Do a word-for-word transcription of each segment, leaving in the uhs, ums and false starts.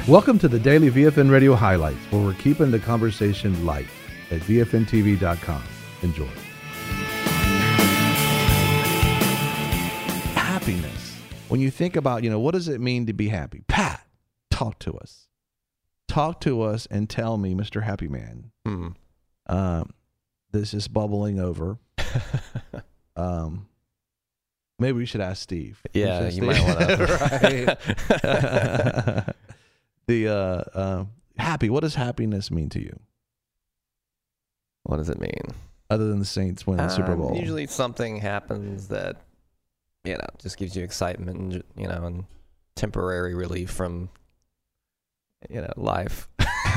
Welcome to the Daily V F N Radio Highlights, where we're keeping the conversation light at V F N T V dot com. Enjoy. Happiness. When you think about, you know, what does it mean to be happy? Pat, talk to us. Talk to us and tell me, Mister Happy Man, Hmm. um, this is bubbling over. um, maybe we should ask Steve. Yeah, We should you ask might Steve. want to. Right. The uh, uh, happy. What does happiness mean to you, What does it mean? other than the Saints winning the Super Um, Bowl? Usually something happens that, you know, just gives you excitement, and, you know, and temporary relief from, you know, life.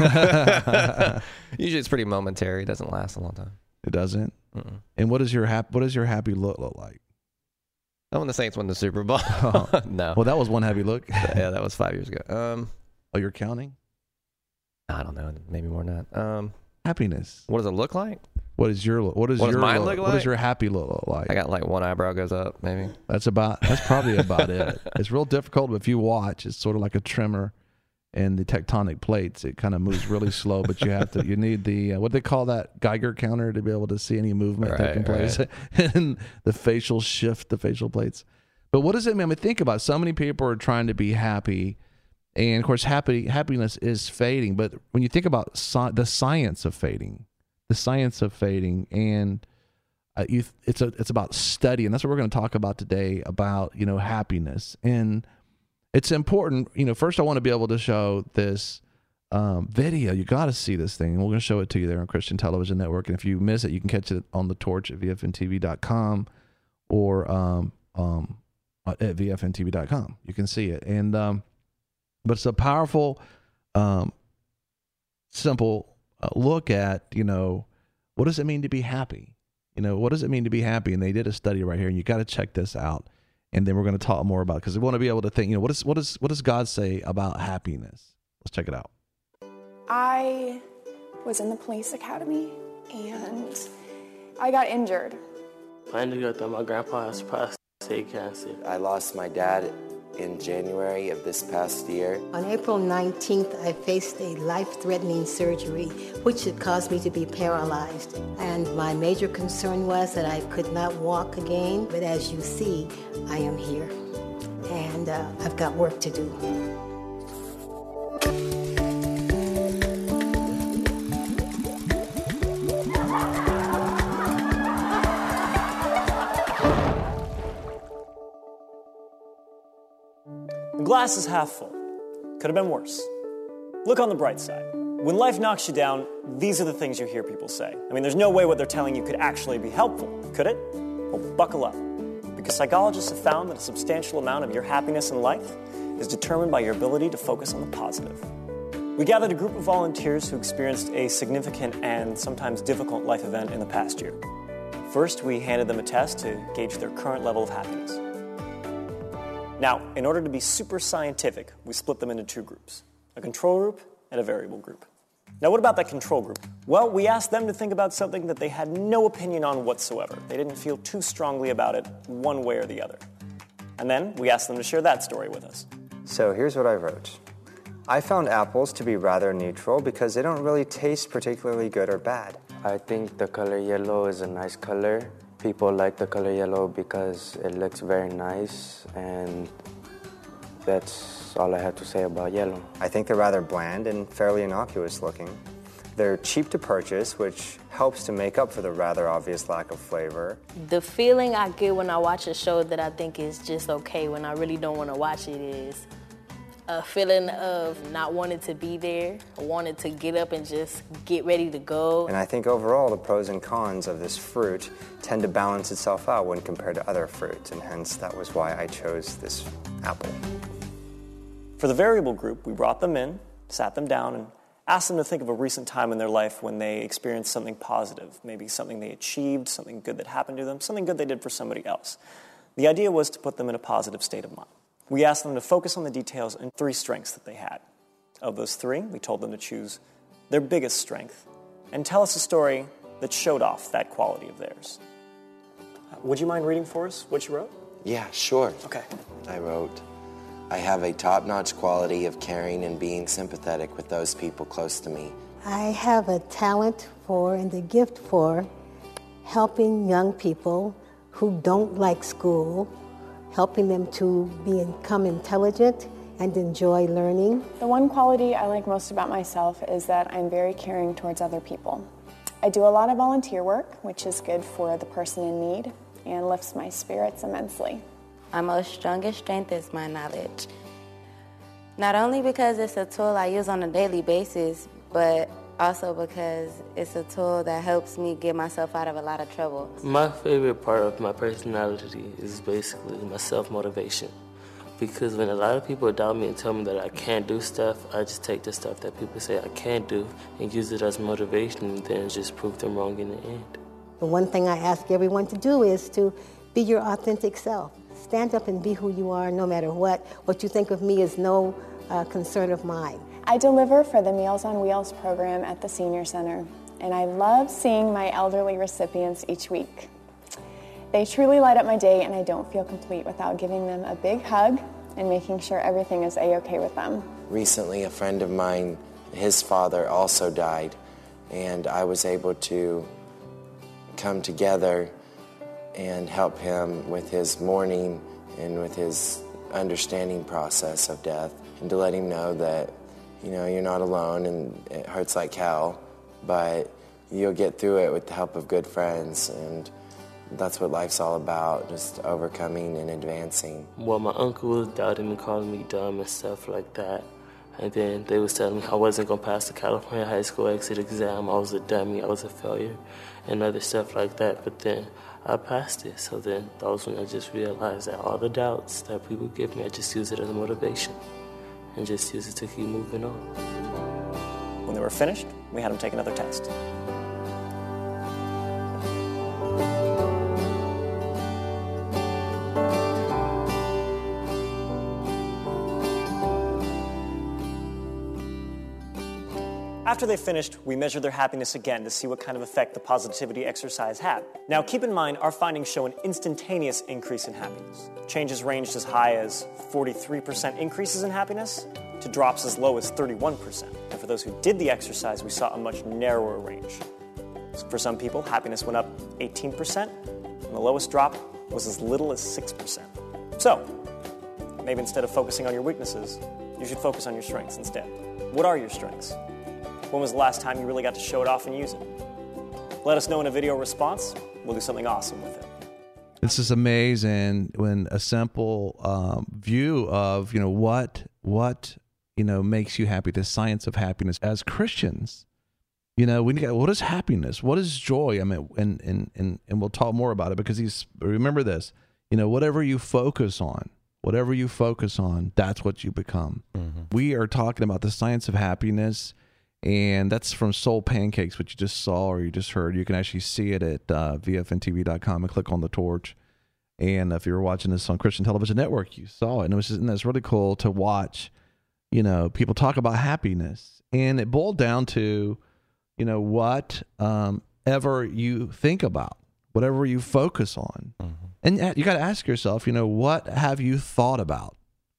Usually it's pretty momentary. It doesn't last a long time. It doesn't. Mm-mm. And what does your hap- What does your happy look look like? Oh, when the Saints won the Super Bowl. Oh. No. Well, that was one happy look. Yeah, that was five years ago. Um, Oh, you're counting I don't know. Maybe more than that. Um, happiness. what does it look like? What is your What is What does your mine look, look What does like? your happy look look like? I got like one eyebrow goes up, maybe. That's about. That's probably about it. It's real difficult, but if you watch, it's sort of like a tremor in the tectonic plates. It kind of moves really slow, but you have to. You need the uh, what do they call that Geiger counter to be able to see any movement Right, taking place, right. and the facial shift, the facial plates. But what does it mean? I mean, think about it. So many people are trying to be happy, and of course, happy happiness is fading. But when you think about sci- the science of fading, the science of fading, and uh, you, it's a it's about study, and that's what we're going to talk about today. About you know happiness, and it's important. You know, first I want to be able to show this um, video. You got to see this thing, and we're going to show it to you there on Christian Television Network. And if you miss it, you can catch it on the Torch at V F N T V dot com or um um. at V F N T V dot com. You can see it. And um, but it's a powerful, um, simple uh, look at, you know, what does it mean to be happy? You know, what does it mean to be happy? And they did a study right here, and you got to check this out. And then we're going to talk more about it because we want to be able to think, you know, what is what is what does God say about happiness? Let's check it out. I was in the police academy and I got injured. I ended up that my grandpa has prostate cancer. I lost my dad in January of this past year. On April nineteenth, I faced a life-threatening surgery, which had caused me to be paralyzed. And my major concern was that I could not walk again. But as you see, I am here. And uh, I've got work to do. The glass is half full. Could have been worse. Look on the bright side. When life knocks you down, these are the things you hear people say. I mean, there's no way what they're telling you could actually be helpful, could it? Well, buckle up. Because psychologists have found that a substantial amount of your happiness in life is determined by your ability to focus on the positive. We gathered a group of volunteers who experienced a significant and sometimes difficult life event in the past year. First, we handed them a test to gauge their current level of happiness. Now, in order to be super scientific, we split them into two groups, a control group and a variable group. Now, what about that control group? Well, we asked them to think about something that they had no opinion on whatsoever. They didn't feel too strongly about it one way or the other. And then we asked them to share that story with us. So here's what I wrote. I found apples to be rather neutral because they don't really taste particularly good or bad. I think the color yellow is a nice color. People like the color yellow because it looks very nice, and that's all I have to say about yellow. I think they're rather bland and fairly innocuous looking. They're cheap to purchase, which helps to make up for the rather obvious lack of flavor. The feeling I get when I watch a show that I think is just okay when I really don't want to watch it is a feeling of not wanting to be there, wanting to get up and just get ready to go. And I think overall the pros and cons of this fruit tend to balance itself out when compared to other fruits, and hence that was why I chose this apple. For the variable group, we brought them in, sat them down, and asked them to think of a recent time in their life when they experienced something positive, maybe something they achieved, something good that happened to them, something good they did for somebody else. The idea was to put them in a positive state of mind. We asked them to focus on the details and three strengths that they had. Of those three, we told them to choose their biggest strength and tell us a story that showed off that quality of theirs. Uh, would you mind reading for us what you wrote? Yeah, sure. Okay. I wrote, I have a top-notch quality of caring and being sympathetic with those people close to me. I have a talent for and a gift for helping young people who don't like school, helping them to become intelligent and enjoy learning. The one quality I like most about myself is that I'm very caring towards other people. I do a lot of volunteer work, which is good for the person in need and lifts my spirits immensely. My most strongest strength is my knowledge. Not only because it's a tool I use on a daily basis, but also because it's a tool that helps me get myself out of a lot of trouble. My favorite part of my personality is basically my self-motivation. Because when a lot of people doubt me and tell me that I can't do stuff, I just take the stuff that people say I can't do and use it as motivation and then just prove them wrong in the end. The one thing I ask everyone to do is to be your authentic self. Stand up and be who you are no matter what. What you think of me is no uh, concern of mine. I deliver for the Meals on Wheels program at the Senior Center, and I love seeing my elderly recipients each week. They truly light up my day, and I don't feel complete without giving them a big hug and making sure everything is A-okay with them. Recently, a friend of mine, his father also died, and I was able to come together and help him with his mourning and with his understanding process of death, and to let him know that, you know, you're not alone and it hurts like hell, but you'll get through it with the help of good friends, and that's what life's all about, just overcoming and advancing. Well, my uncle was doubting me, calling me dumb and stuff like that. And then they was telling me I wasn't going to pass the California high school exit exam. I was a dummy, I was a failure, and other stuff like that. But then I passed it. So then that was when I just realized that all the doubts that people give me, I just use it as a motivation and just use it to keep moving on. When they were finished, we had them take another test. After they finished, we measured their happiness again to see what kind of effect the positivity exercise had. Now, keep in mind, our findings show an instantaneous increase in happiness. Changes ranged as high as forty-three percent increases in happiness to drops as low as thirty-one percent. And for those who did the exercise, we saw a much narrower range. For some people, happiness went up eighteen percent, and the lowest drop was as little as six percent. So, maybe instead of focusing on your weaknesses, you should focus on your strengths instead. What are your strengths? When was the last time you really got to show it off and use it? Let us know in a video response. We'll do something awesome with it. This is amazing when a simple um, view of, you know, what, what, you know, makes you happy, the science of happiness as Christians. You know, we get, what is happiness? What is joy? I mean, and, and, and, and we'll talk more about it because he's, remember this, you know, whatever you focus on, whatever you focus on, that's what you become. Mm-hmm. We are talking about the science of happiness. And that's from Soul Pancakes, which you just saw or you just heard. You can actually see it at uh, V F N T V dot com and click on the torch. And if you were watching this on Christian Television Network, you saw it. And it was just, and it's really cool to watch, you know, people talk about happiness. And it boiled down to, you know, what um, ever you think about, whatever you focus on. Mm-hmm. And you got to ask yourself, you know, what have you thought about?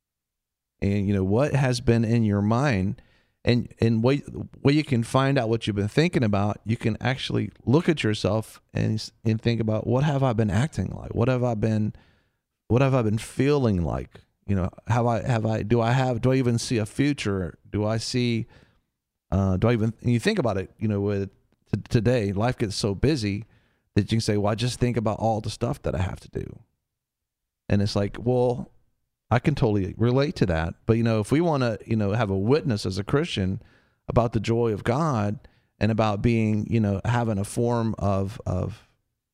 And, you know, what has been in your mind? And and way, way you can find out what you've been thinking about, you can actually look at yourself and and think about, what have I been acting like? What have I been what have I been feeling like? You know, have I have I do I have do I even see a future? Do I see uh, do I even and you think about it, you know, with t- today, life gets so busy that you can say, well, I just think about all the stuff that I have to do. And it's like, well, I can totally relate to that. But, you know, if we want to, you know, have a witness as a Christian about the joy of God and about being, you know, having a form of, of,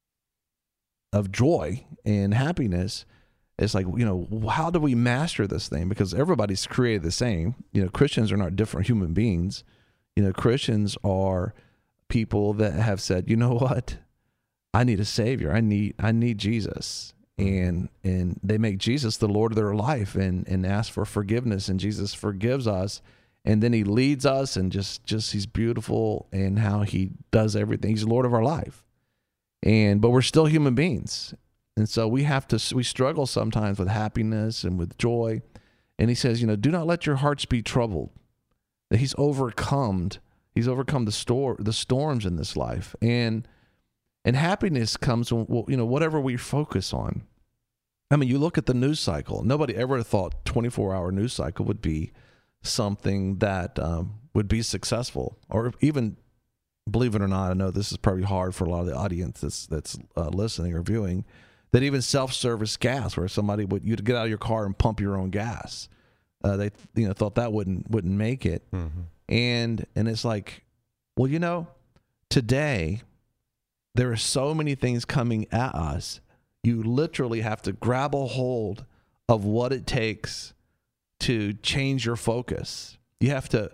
of joy and happiness, it's like, you know, how do we master this thing? Because everybody's created the same. You know, Christians are not different human beings. You know, Christians are people that have said, you know what? I need a savior. I need, I need Jesus. And and they make Jesus the Lord of their life and, and ask for forgiveness, and Jesus forgives us, and then he leads us, and just, just he's beautiful in how he does everything. He's the Lord of our life. And but we're still human beings. And so we have to we struggle sometimes with happiness and with joy. And he says, you know, do not let your hearts be troubled. That he's overcome, he's overcome the store, the storms in this life. And and happiness comes when, you know, whatever we focus on. I mean, you look at the news cycle. Nobody ever thought twenty-four hour news cycle would be something that um, would be successful, or even, believe it or not, I know this is probably hard for a lot of the audience that's that's uh, listening or viewing, that even self-service gas, where somebody would you'd get out of your car and pump your own gas, uh, they you know thought that wouldn't wouldn't make it, mm-hmm. and and it's like, well, you know, today there are so many things coming at us. You literally have to grab a hold of what it takes to change your focus. You have to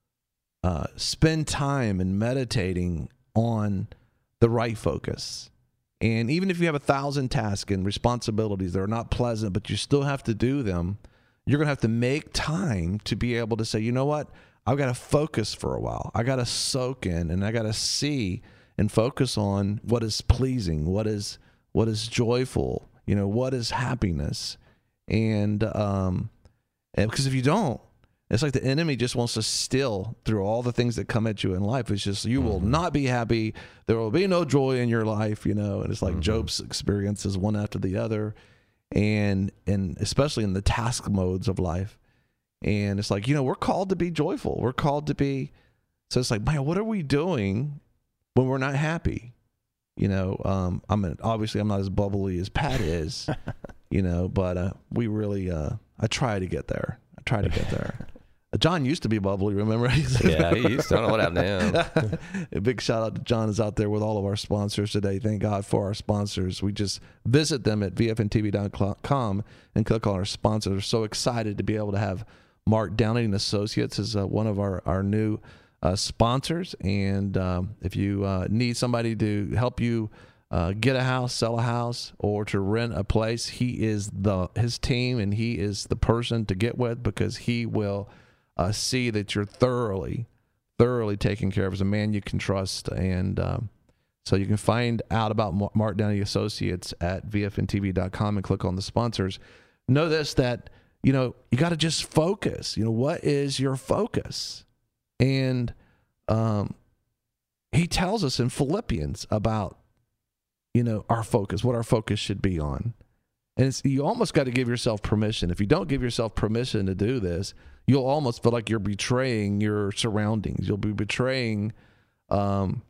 uh, spend time in meditating on the right focus. And even if you have a thousand tasks and responsibilities that are not pleasant, but you still have to do them, you're going to have to make time to be able to say, you know what? I've got to focus for a while. I got to soak in, and I got to see and focus on what is pleasing, what is what is joyful, you know, what is happiness. And um, and because if you don't, it's like the enemy just wants to steal through all the things that come at you in life. It's just, you will not be happy. There will be no joy in your life, you know, and it's like mm-hmm. Job's experiences one after the other. And, and especially in the task modes of life. And it's like, you know, we're called to be joyful. We're called to be, so it's like, man, what are we doing when we're not happy? You know, um, I mean, obviously I'm not as bubbly as Pat is, you know, but uh, we really, uh, I try to get there. I try to get there. John used to be bubbly, remember? Yeah, he used to. I don't know what happened to him. A big shout out to John is out there with all of our sponsors today. Thank God for our sponsors. We just visit them at V F N T V dot com and click on our sponsors. We're so excited to be able to have Mark Downey and Associates as uh, one of our, our new uh, sponsors. And um, if you uh, need somebody to help you uh, get a house, sell a house, or to rent a place, he is the his team, and he is the person to get with, because he will Uh, see that you're thoroughly, thoroughly taken care of as a man you can trust. And um, so you can find out about Mark Downey Associates at V F N T V dot com and click on the sponsors. Know this, that, you know, you got to just focus. You know, what is your focus? And um, he tells us in Philippians about, you know, our focus, what our focus should be on. And it's, you almost got to give yourself permission. If you don't give yourself permission to do this, you'll almost feel like you're betraying your surroundings. You'll be betraying um,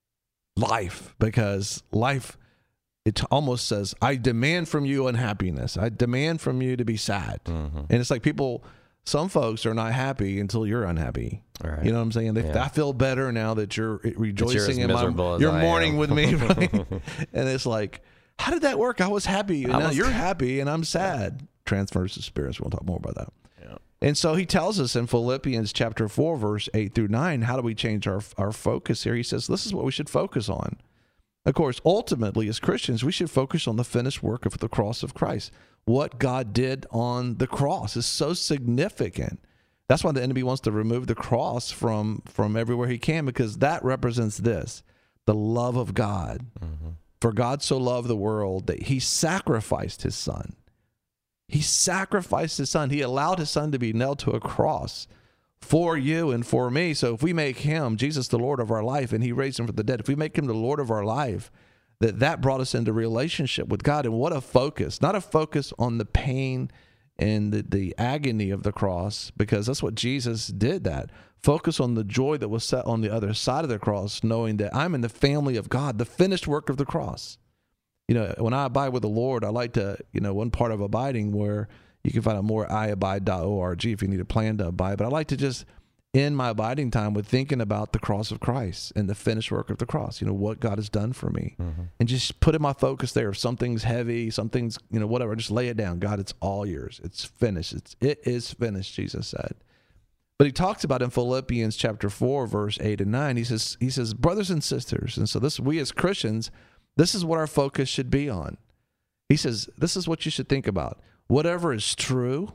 life, because life, it almost says, I demand from you unhappiness. I demand from you to be sad. Mm-hmm. And it's like people, some folks are not happy until you're unhappy. Right. You know what I'm saying? They, yeah. I feel better now that you're rejoicing you're in my, you're mourning with me. Right? And it's like, how did that work? I was happy, and now you're happy, and I'm sad. Transfers to spirits. We'll talk more about that. Yeah. And so he tells us in Philippians chapter four, verse eight through nine, how do we change our our focus here? He says, this is what we should focus on. Of course, ultimately, as Christians, we should focus on the finished work of the cross of Christ. What God did on the cross is so significant. That's why the enemy wants to remove the cross from, from everywhere he can, because that represents this, the love of God. Mm-hmm. For God so loved the world that he sacrificed his son. He sacrificed his son. He allowed his son to be nailed to a cross for you and for me. So if we make him, Jesus, the Lord of our life, and he raised him from the dead, if we make him the Lord of our life, that that brought us into relationship with God. And what a focus, not a focus on the pain and the, the agony of the cross, because that's what Jesus did that. Focus on the joy that was set on the other side of the cross, knowing that I'm in the family of God, the finished work of the cross. You know, when I abide with the Lord, I like to, you know, one part of abiding where you can find out more at i abide dot org if you need a plan to abide. But I like to just end my abiding time with thinking about the cross of Christ and the finished work of the cross, you know, what God has done for me. Mm-hmm. And just putting my focus there. If something's heavy, something's, you know, whatever, just lay it down. God, it's all yours. It's finished. It's, it is finished, Jesus said. But he talks about in Philippians chapter four, verse eight and nine, he says, he says, brothers and sisters, and so this, we as Christians, this is what our focus should be on. He says, this is what you should think about. Whatever is true,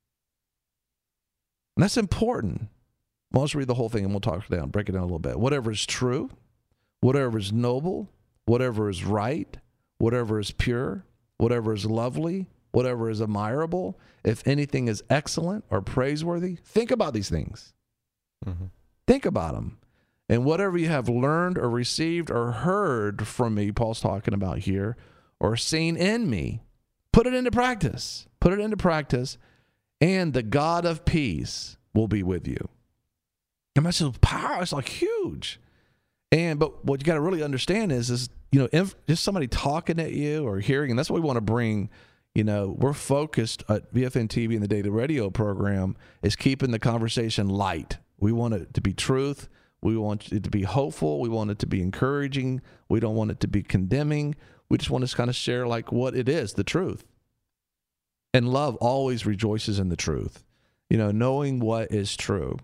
and that's important. Well, let's read the whole thing and we'll talk it down, break it down a little bit. Whatever is true, whatever is noble, whatever is right, whatever is pure, whatever is lovely, whatever is admirable, if anything is excellent or praiseworthy, think about these things. Mm-hmm. Think about them. And whatever you have learned or received or heard from me, Paul's talking about here, or seen in me, put it into practice. Put it into practice, and the God of peace will be with you. And that's just power. It's like huge. And but what you got to really understand is, is you know, if just somebody talking at you or hearing, and that's what we want to bring. You know, we're focused at V F N T V and the Daily Radio program is keeping the conversation light. We want it to be truth. We want it to be hopeful. We want it to be encouraging. We don't want it to be condemning. We just want to kind of share like what it is, the truth. And love always rejoices in the truth, you know, knowing what is true.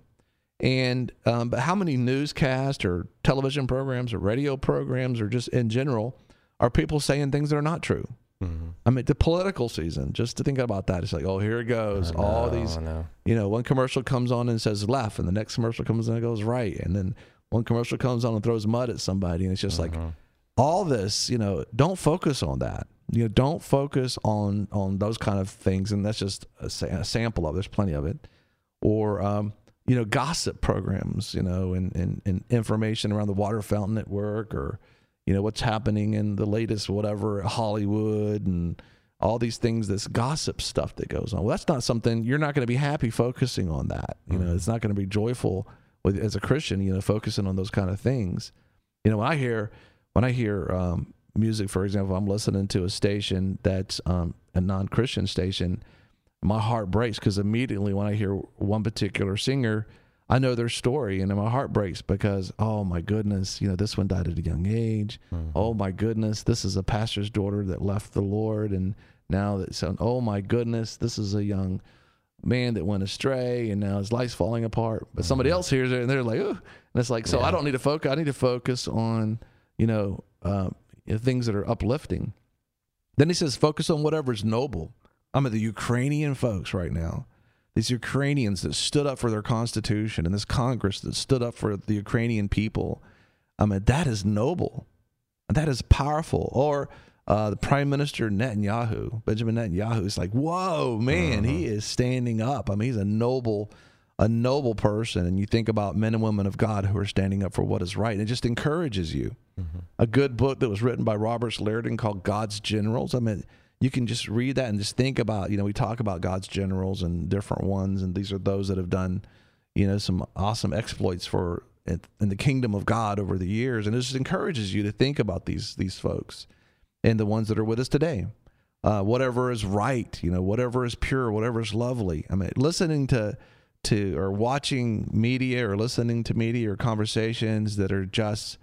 And um, but how many newscasts or television programs or radio programs or just in general are people saying things that are not true? Mm-hmm. I mean, the political season, just to think about that, it's like, oh, here it goes. Know, All these, you know, one commercial comes on and says left, and the next commercial comes on and goes right. And then one commercial comes on and throws mud at somebody. And it's just mm-hmm. like all this, you know, don't focus on that. You know, don't focus on on those kind of things, and that's just a, a sample of it. There's plenty of it. Or, um, you know, gossip programs, you know, and, and, and information around the water fountain network, or, you know, what's happening in the latest whatever, Hollywood, and all these things, this gossip stuff that goes on. Well, that's not something, you're not going to be happy focusing on that. You know, it's not going to be joyful with, as a Christian, you know, focusing on those kind of things. You know, when I hear, when I hear, um, music, for example, I'm listening to a station that's um, a non-Christian station, my heart breaks because immediately when I hear one particular singer, I know their story, and my heart breaks because, oh my goodness, you know, this one died at a young age. Mm-hmm. Oh my goodness, this is a pastor's daughter that left the Lord, and now that, so, oh my goodness, this is a young man that went astray, and now his life's falling apart. But mm-hmm. somebody else hears it, and they're like, oh, and it's like, so yeah. I don't need to focus. I need to focus on, you know, uh, You know, things that are uplifting. Then he says, focus on whatever is noble. I'm at the Ukrainian folks right now. These Ukrainians that stood up for their constitution, and this Congress that stood up for the Ukrainian people. I mean, that is noble. That is powerful. Or uh, the Prime Minister Netanyahu, Benjamin Netanyahu, is like, whoa, man, uh-huh. he is standing up. I mean, he's a noble a noble person. And you think about men and women of God who are standing up for what is right. And it just encourages you. Mm-hmm. A good book that was written by Robert Slaridan called God's Generals. I mean, you can just read that and just think about, you know, we talk about God's generals and different ones, and these are those that have done, you know, some awesome exploits for in, in the kingdom of God over the years. And it just encourages you to think about these these folks and the ones that are with us today. Uh, whatever is right, you know, whatever is pure, whatever is lovely. I mean, listening to to or watching media or listening to media or conversations that are just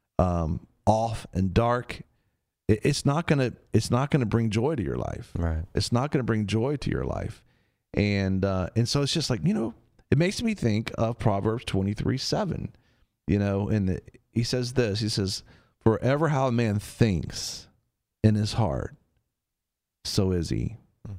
um, off and dark, it, it's not gonna it's not gonna bring joy to your life. Right. It's not gonna bring joy to your life, and uh, and so it's just like, you know, it makes me think of Proverbs twenty-three seven, you know, and the, he says this. He says, "Forever how a man thinks in his heart, so is he."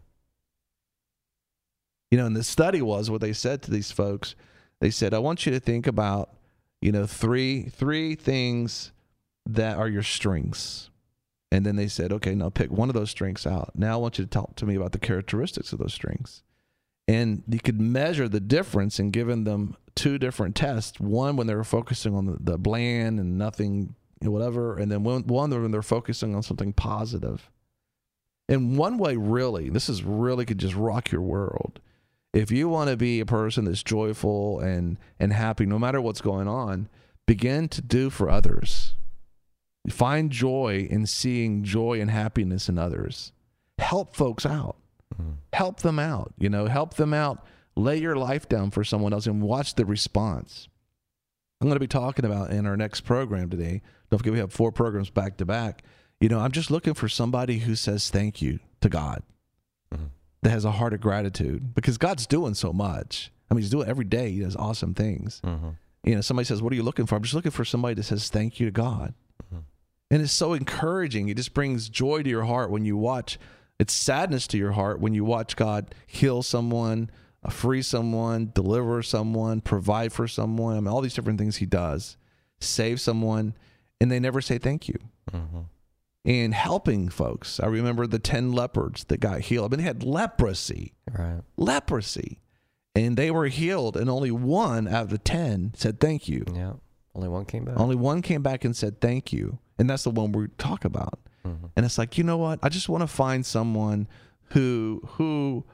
You know, and the study was what they said to these folks. They said, I want you to think about, you know, three three things that are your strengths. And then they said, okay, now pick one of those strengths out. Now I want you to talk to me about the characteristics of those strengths. And you could measure the difference in giving them two different tests. One when they were focusing on the, the bland and nothing, you know, whatever. And then one, one when they're focusing on something positive. And one way, really, this is really could just rock your world. If you want to be a person that's joyful and, and happy, no matter what's going on, begin to do for others. Find joy in seeing joy and happiness in others. Help folks out. Mm-hmm. Help them out. You know, help them out. Lay your life down for someone else and watch the response. I'm going to be talking about in our next program today. Don't forget we have four programs back to back. You know, I'm just looking for somebody who says thank you to God. Mm-hmm. That has a heart of gratitude, because God's doing so much. I mean, he's doing every day. He does awesome things. Mm-hmm. You know, somebody says, what are you looking for? I'm just looking for somebody that says thank you to God. Mm-hmm. And it's so encouraging. It just brings joy to your heart when you watch. It's sadness to your heart when you watch God heal someone, uh, free someone, deliver someone, provide for someone. I mean, all these different things he does. Save someone, and they never say thank you. Mm-hmm. and helping folks. I remember the ten lepers that got healed. I mean, they had leprosy, Right. leprosy, and they were healed, and only one out of the ten said thank you. Yeah. Only one came back. Only one came back and said thank you, and that's the one we talk about. Mm-hmm. And it's like, you know what? I just want to find someone who who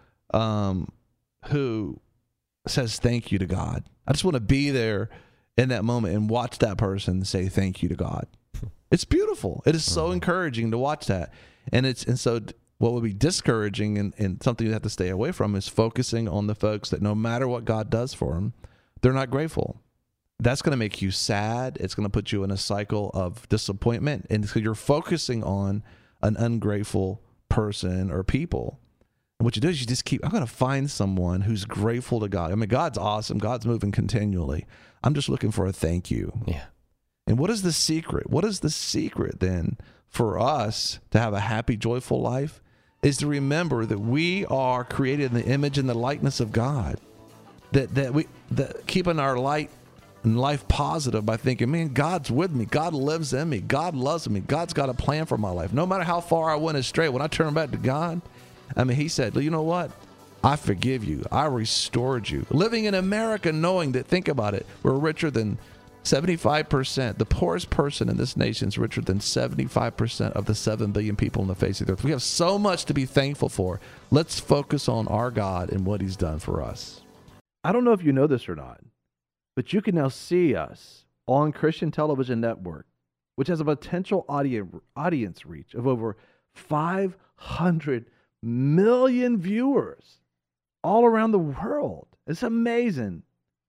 um who says thank you to God. I just want to be there in that moment and watch that person say thank you to God. It's beautiful. It is so Mm-hmm. encouraging to watch that. And it's and so what would be discouraging and, and something you have to stay away from is focusing on the folks that no matter what God does for them, they're not grateful. That's going to make you sad. It's going to put you in a cycle of disappointment. And so you're focusing on an ungrateful person or people. And what you do is you just keep, I'm going to find someone who's grateful to God. I mean, God's awesome. God's moving continually. I'm just looking for a thank you. Yeah. And what is the secret? What is the secret then for us to have a happy, joyful life? Is to remember that we are created in the image and the likeness of God. That that we that keeping our light and life positive by thinking, man, God's with me. God lives in me. God loves me. God's got a plan for my life. No matter how far I went astray, when I turn back to God, I mean, he said, you know what? I forgive you. I restored you. Living in America knowing that, think about it, we're richer than seventy-five percent. The poorest person in this nation is richer than seventy-five percent of the seven billion people on the face of the earth. We have so much to be thankful for. Let's focus on our God and what he's done for us. I don't know if you know this or not, but you can now see us on Christian Television Network, which has a potential audience audience reach of over five hundred million viewers all around the world. It's amazing.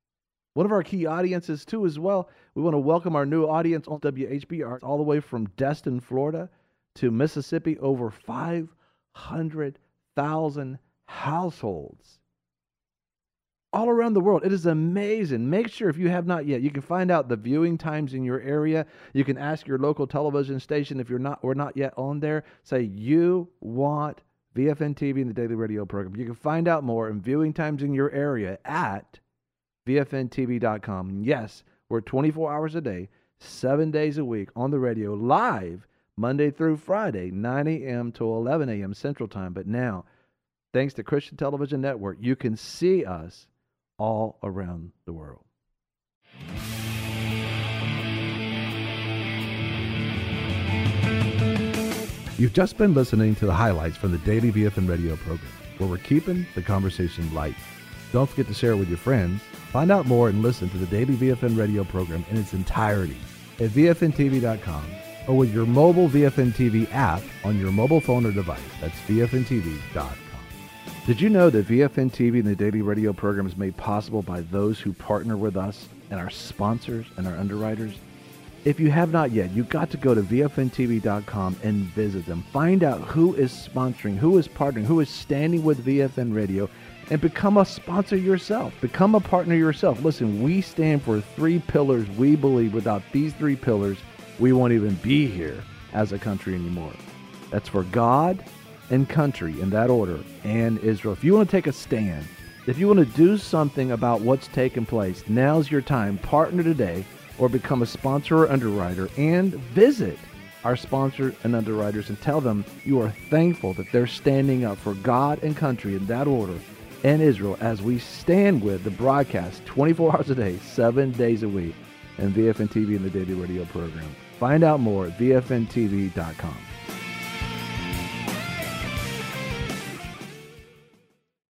One of our key audiences, too, as well, we want to welcome our new audience on W H B R all the way from Destin, Florida to Mississippi, over five hundred thousand households all around the world. It is amazing. Make sure, if you have not yet, you can find out the viewing times in your area. You can ask your local television station if you're not or not yet on there. Say you want V F N T V and the Daily Radio program. You can find out more and viewing times in your area at V F N T V dot com. Yes, we're twenty-four hours a day, seven days a week on the radio, live Monday through Friday, nine a.m. to eleven a.m. Central Time. But now, thanks to Christian Television Network, you can see us all around the world. You've just been listening to the highlights from the Daily V F N Radio program, where we're keeping the conversation light. Don't forget to share it with your friends. Find out more and listen to the Daily V F N Radio program in its entirety at V F N T V dot com or with your mobile V F N T V app on your mobile phone or device. That's V F N T V dot com. Did you know that V F N T V and the Daily Radio program is made possible by those who partner with us and our sponsors and our underwriters? If you have not yet, you've got to go to V F N T V dot com and visit them. Find out who is sponsoring, who is partnering, who is standing with V F N Radio, and become a sponsor yourself. Become a partner yourself. Listen, we stand for three pillars. We believe without these three pillars, we won't even be here as a country anymore. That's for God and country in that order, and Israel. If you want to take a stand, if you want to do something about what's taking place, now's your time. Partner today or become a sponsor or underwriter and visit our sponsors and underwriters and tell them you are thankful that they're standing up for God and country in that order and Israel as we stand with the broadcast twenty-four hours a day, seven days a week, and V F N T V and the Daily Radio program. Find out more at V F N T V dot com.